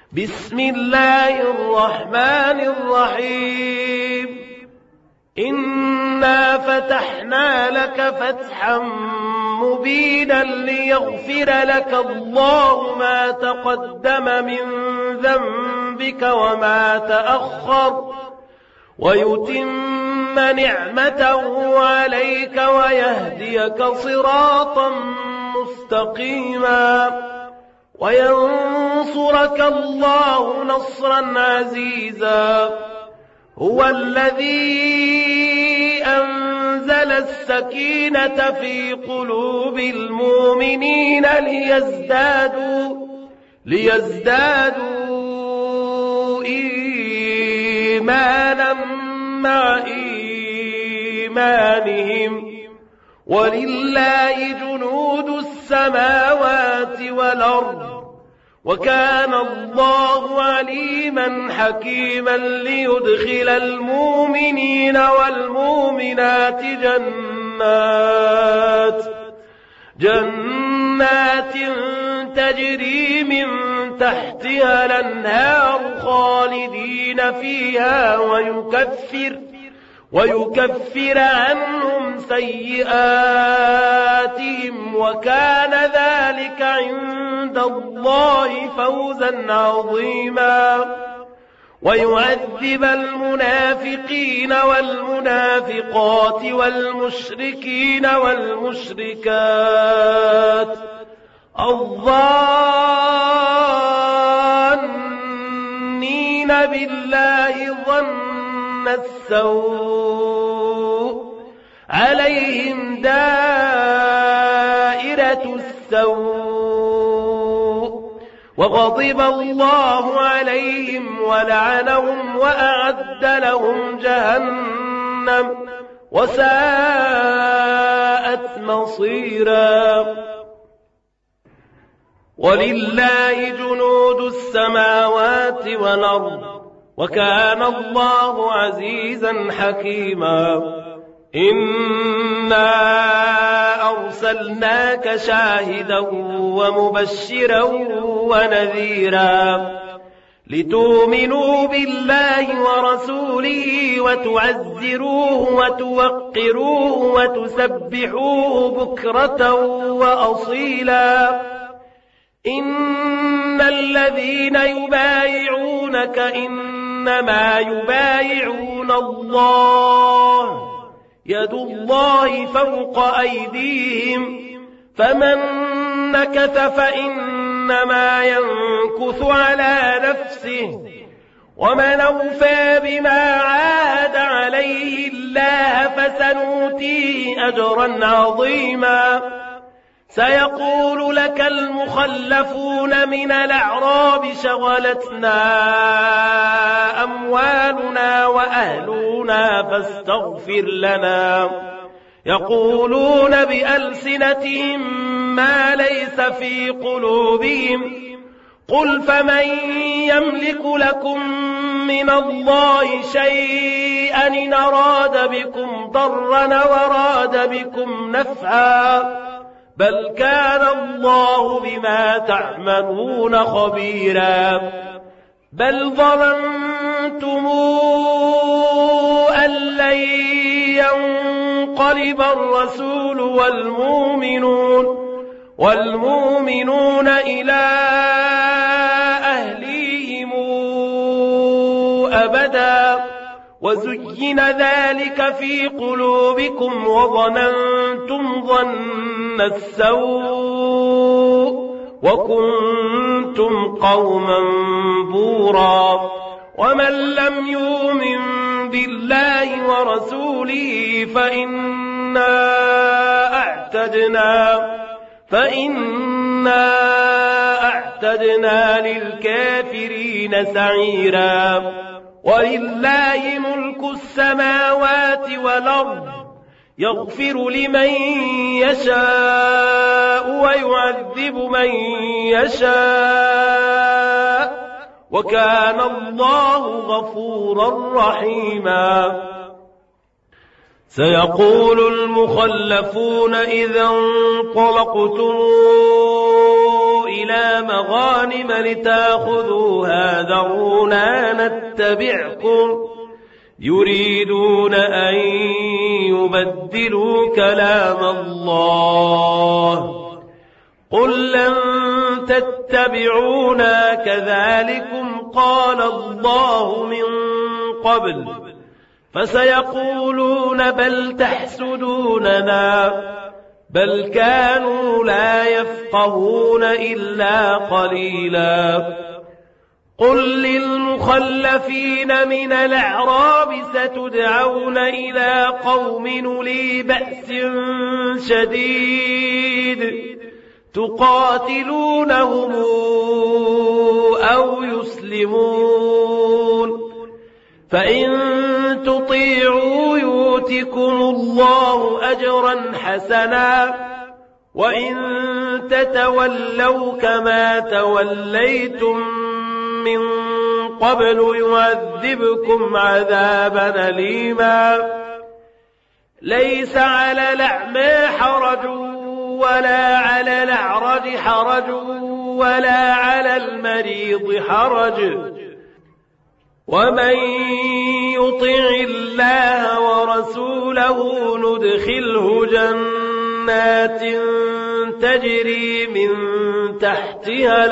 بسم الله الرحمن الرحيم إنا فتحنا لك فتحا مبينا ليغفر لك الله ما تقدم من ذنبك وما تأخر ويتم نعمته عليك ويهديك صراطا مستقيما وينصرك الله نصرا عزيزا هو الذي أنزل السكينة في قلوب المؤمنين ليزدادوا إيمانا مع إيمانهم ولله جنود السماوات والأرض وكان الله عليما حكيما ليدخل المؤمنين والمؤمنات جنات تجري من تحتها الأنهار خالدين فيها ويكفر عنهم سيئاتهم وكان ذلك عند الله فوزا عظيما ويعذب المنافقين والمنافقات والمشركين والمشركات الظانين بالله ظن السوء عليهم دائرة السوء وغضب الله عليهم ولعنهم وأعد لهم جهنم وساءت مصيرا ولله جنود السماوات والأرض وكان الله عزيزا حكيما إنا أرسلناك شاهدا ومبشرا ونذيرا لتؤمنوا بالله ورسوله وتعزروه وتوقروه وتسبحوه بكرة وأصيلا إن الذين يبايعونك إنما يبايعون الله يد الله فوق أيديهم فمن نكث فإنما ينكث على نفسه ومن أوفى بما عاهد عليه الله فسنؤتيه أجرا عظيما سيقول لك المخلفون من الأعراب شغلتنا أموالنا وأهلنا فاستغفر لنا يقولون بألسنتهم ما ليس في قلوبهم قل فمن يملك لكم من الله شيئا إن أراد بكم ضرا وراد بكم نفعا بل كان الله بما تعملون خبيرا بل ظننتم أن لن ينقلب الرسول والمؤمنون إلى أهليهم أبدا وزين ذلك في قلوبكم وظننتم ظن السوء وكنتم قوما بورا ومن لم يؤمن بالله ورسوله فإنا أعتدنا للكافرين سعيرا ولله ملك السماوات والأرض يغفر لمن يشاء ويعذب من يشاء وكان الله غفورا رحيما سيقول المخلفون إذا انطلقتم إلى مغانم لتأخذوها ذرونا نتبعكم يريدون أن يبدلوا كلام الله قل لن تتبعونا كذلكم قال الله من قبل فسيقولون بل تحسدوننا بل كانوا لا يفقهون إلا قليلا قل للمخلفين من الأعراب ستدعون إلى قوم أولي بأس شديد تقاتلونهم أو يسلمون فإن تطيعوا يؤتكم الله أجرا حسنا وإن تتولوا كما توليتم من قبل يعذبكم عذابا أليما ليس على الأعمى حرج ولا على الأعرج حرج ولا على المريض حرج ومن يطع الله ورسوله ندخله جنات تجري من تحتها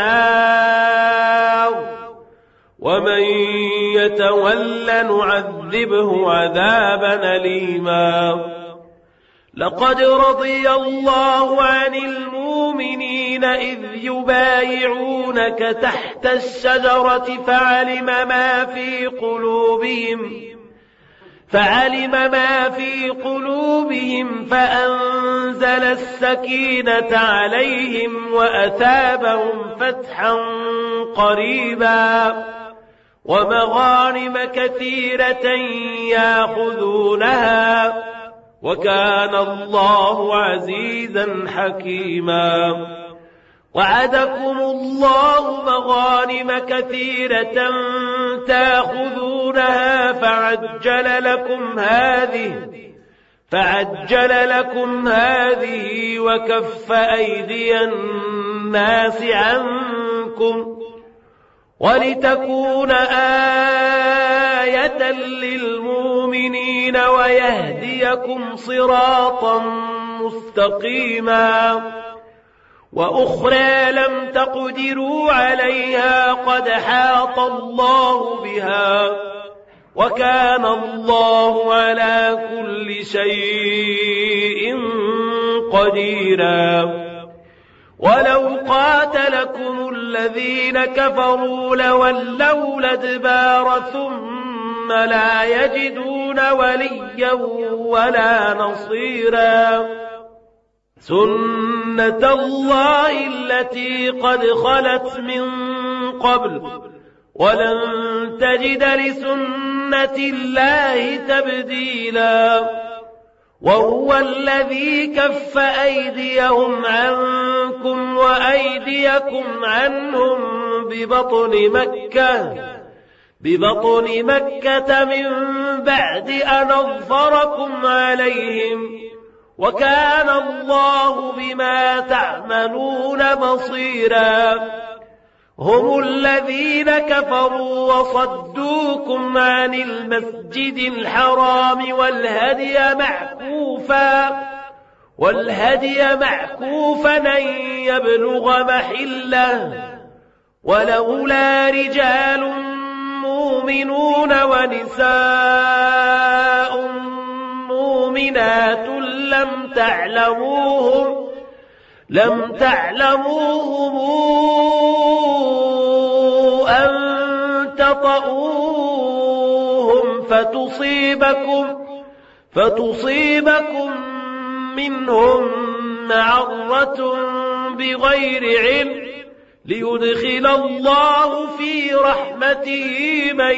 الأنهار ومن يتول نعذبه عذابا أليما لقد رضي الله عن المؤمنين إذ يبايعونك تحت الشجرة فعلم ما في قلوبهم فأنزل السكينة عليهم وأثابهم فتحا قريبا ومغانم كثيرة يأخذونها وكان الله عزيزا حكيما وعدكم الله مغانم كثيرة تأخذونها فعجل لكم هذه وكف أيدي الناس عنكم ولتكون آية للمؤمنين ويهديكم صراطا مستقيما وأخرى لم تقدروا عليها قد حاط الله بها وكان الله على كل شيء قديرا ولو قاتلكم الذين كفروا لولوا الأدبار ثم لا يجدون وليا ولا نصيرا سنة الله التي قد خلت من قبل ولن تجد لسنة الله تبديلا وهو الذي كف أيديهم عنكم وأيديكم عنهم ببطن مكة من بعد أن أظفركم عليهم وكان الله بما تعملون بصيرا هم الذين كفروا وصدوكم عن المسجد الحرام والهدي معكوفا أن يبلغ محله ولولا رجال مؤمنون ونساء مؤمنات لم تعلموهم أن تطؤوهم فتصيبكم منهم معرة بغير علم ليدخل الله في رحمته من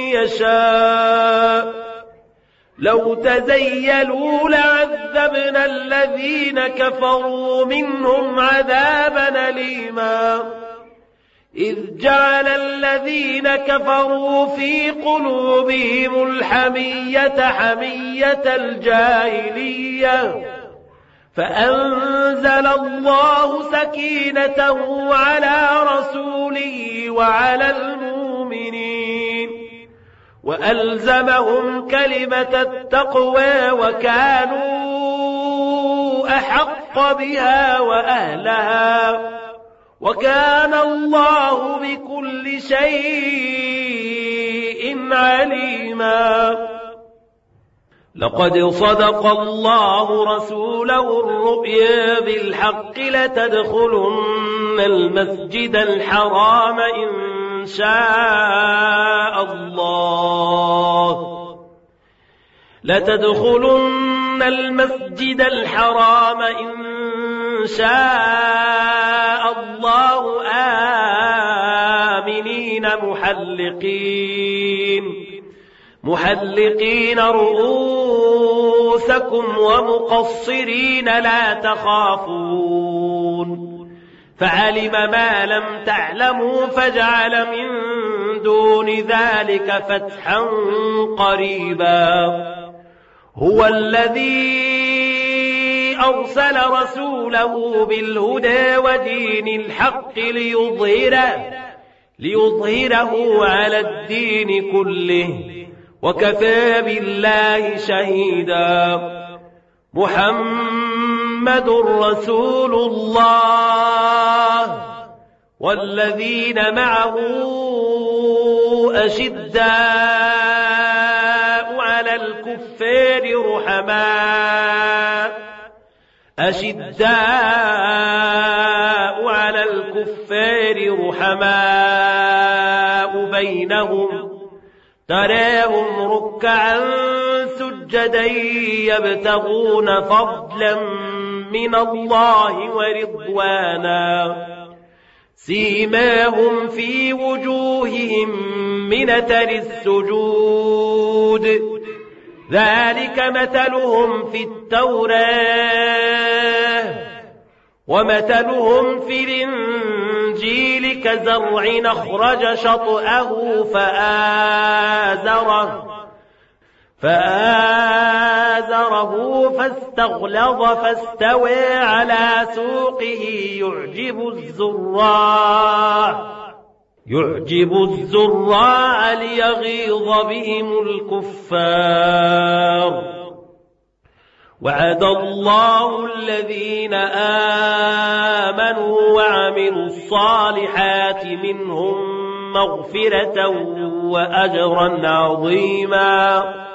يشاء لو تزيلوا لعذبنا الذين كفروا منهم عذابا أليما إذ جعل الذين كفروا في قلوبهم الحمية حمية الجاهلية فأنزل الله سكينته على رسوله وعلى المؤمنين وألزمهم كلمة التقوى وكانوا أحق بها وأهلها وكان الله بكل شيء عليما. لقد صدق الله رسوله الرؤيا بالحق لتدخلن المسجد الحرام إن شاء الله لتدخلن المسجد الحرام إن شاء الله آمنين محلقين رؤوسكم ومقصرين لا تخافون فعلم ما لم تعلموا فجعل من دون ذلك فتحا قريبا. هو الذي أرسل رسوله بالهدى ودين الحق ليظهره على الدين كله وكفى بالله شهيدا. محمد رسول الله والذين معه أشداء على الكفار رحماء بينهم تراهم ركعا سجدا يبتغون فضلا من الله ورضوانا سيماهم في وجوههم من أثر السجود ذلك مثلهم في التوراة ومثلهم في الإنجيل كزرع أخرج شطأه فآزره فاستغلظ فاستوى على سوقه يعجب الزراع ليغيظ بهم الكفار. وعد الله الذين آمنوا وعملوا الصالحات منهم مغفرة وأجرا عظيما.